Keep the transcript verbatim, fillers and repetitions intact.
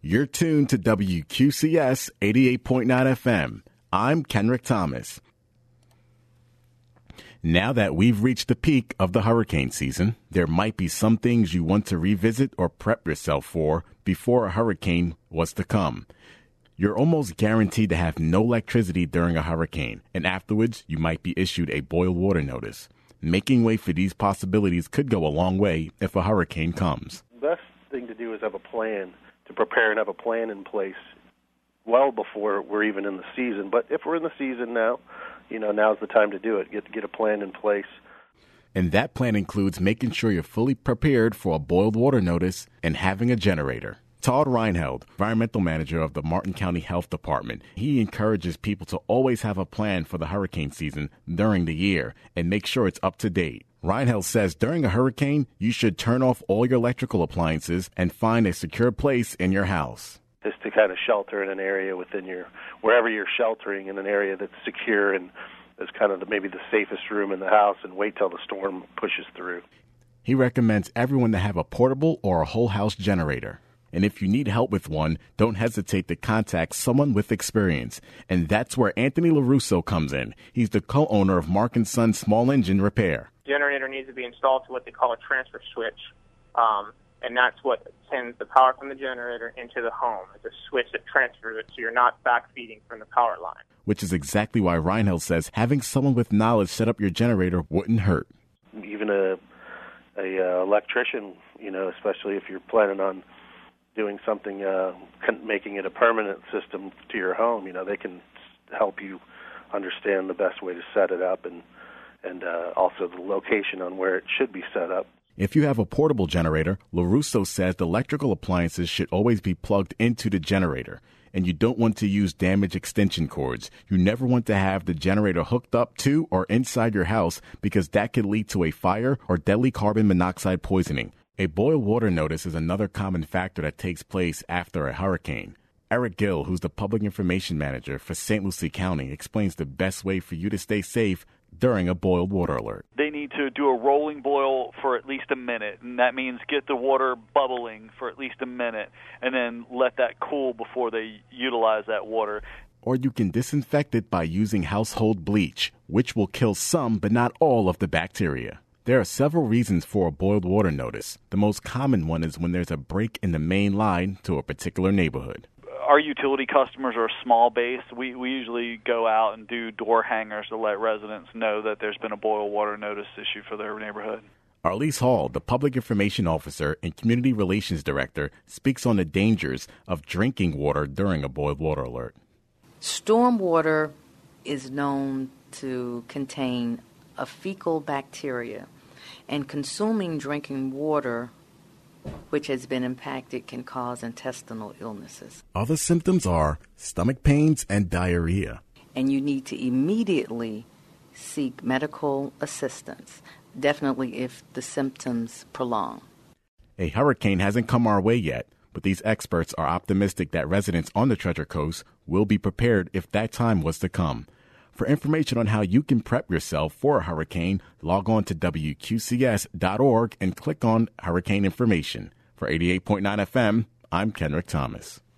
You're tuned to W Q C S eighty-eight point nine F M. I'm Kenrick Thomas. Now that we've reached the peak of the hurricane season, there might be some things you want to revisit or prep yourself for before a hurricane was to come. You're almost guaranteed to have no electricity during a hurricane, and afterwards you might be issued a boil water notice. Making way for these possibilities could go a long way if a hurricane comes. The best thing to do is have a plan, to prepare and have a plan in place well before we're even in the season. But if we're in the season now, you know, now's the time to do it. Get get a plan in place. And that plan includes making sure you're fully prepared for a boiled water notice and having a generator. Todd Reinheld, environmental manager of the Martin County Health Department, he encourages people to always have a plan for the hurricane season during the year and make sure it's up to date. Reinheld says during a hurricane, you should turn off all your electrical appliances and find a secure place in your house. Just to kind of shelter in an area within your, wherever you're sheltering, in an area that's secure and is kind of the, maybe the safest room in the house, and wait till the storm pushes through. He recommends everyone to have a portable or a whole house generator. And if you need help with one, don't hesitate to contact someone with experience. And that's where Anthony LaRusso comes in. He's the co-owner of Mark and Son Small Engine Repair. Generator needs to be installed to what they call a transfer switch, um, and that's what sends the power from the generator into the home. It's a switch that transfers it, so you're not backfeeding from the power line. Which is exactly why Reinheld says having someone with knowledge set up your generator wouldn't hurt. Even a, a uh, electrician, you know, especially if you're planning on doing something, uh, making it a permanent system to your home, you know, they can help you understand the best way to set it up, and and uh, also the location on where it should be set up. If you have a portable generator, LaRusso says the electrical appliances should always be plugged into the generator, and you don't want to use damaged extension cords. You never want to have the generator hooked up to or inside your house, because that could lead to a fire or deadly carbon monoxide poisoning. A boil water notice is another common factor that takes place after a hurricane. Eric Gill, who's the public information manager for Saint Lucie County, explains the best way for you to stay safe during a boiled water alert. They need to do a rolling boil for at least a minute, and that means get the water bubbling for at least a minute, and then let that cool before they utilize that water. Or you can disinfect it by using household bleach, which will kill some but not all of the bacteria. There are several reasons for a boiled water notice. The most common one is when there's a break in the main line to a particular neighborhood. Our utility customers are small base. We, we usually go out and do door hangers to let residents know that there's been a boil water notice issued for their neighborhood. Arlise Hall, the public information officer and community relations director, speaks on the dangers of drinking water during a boiled water alert. Storm water is known to contain a fecal bacteria, and consuming drinking water which has been impacted can cause intestinal illnesses. Other symptoms are stomach pains and diarrhea. And you need to immediately seek medical assistance, definitely if the symptoms prolong. A hurricane hasn't come our way yet, but these experts are optimistic that residents on the Treasure Coast will be prepared if that time was to come. For information on how you can prep yourself for a hurricane, log on to W Q C S dot org and click on Hurricane Information. For eighty-eight point nine F M, I'm Kenrick Thomas.